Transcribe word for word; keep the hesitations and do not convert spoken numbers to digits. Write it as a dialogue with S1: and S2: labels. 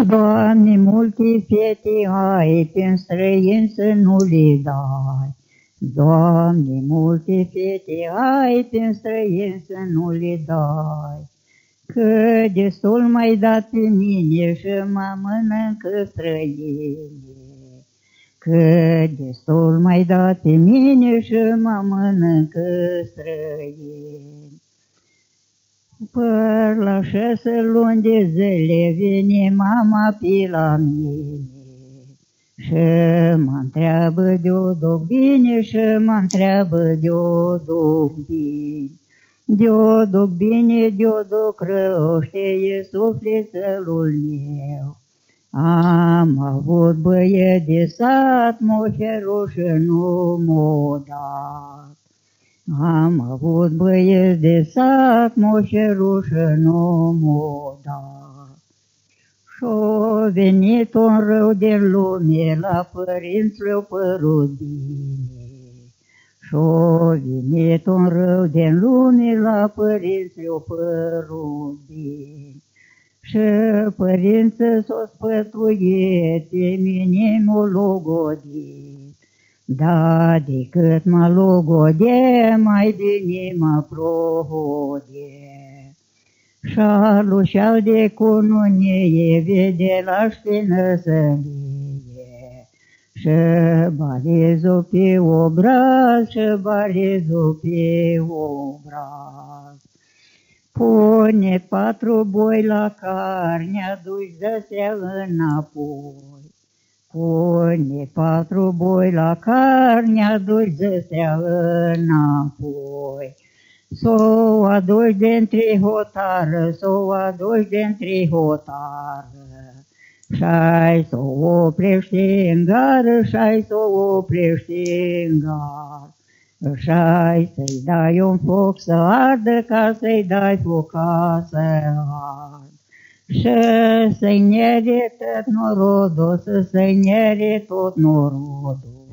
S1: Doamne, multe fete ai, pe străini să nu le dai. Doamne, multe fete ai, pe străini să nu le dai. Că destul m-ai dat pe mine și mă mănâncă străini. Că destul m-ai dat pe mine și mă mănâncă străini. Păr la șase luni de zile vine mama pe la mine și mă întreabă de-o duc bine și mă întreabă de-o duc bine. De-o duc bine, de-o duc rău, știe sufletul meu. Am avut băie de sat, moșerul și nu m-o dat. Am avut băie de sat, moșerul și nu m-o dat. Și-o venit un rău din lume, la părinți le-o părut bine. Și-o venit un rău din lume, la părinți le-o părut bine. Și părinții s-o spătuie, pe mine m-o logodit. Da, decât mă logode, mai bine mă prohode. Și-alușeau de cununie, vede la ștină să vie. Și balezul pe obraz, și balezul pe obraz. Pune patru boi la carne, aduci de-astea înapoi. Pune patru boi la carne, aduci de-astea înapoi. S-o aduci de-ntre hotară, s-o aduci de-ntre hotară. Și-ai s-o oprește în gară, și-ai s-o oprește în gară. Și-ai să-i dai un foc să ardă, ca să-i dai foc ca să ardă. Și să-i nere tot norodul, să-i nere tot norodul.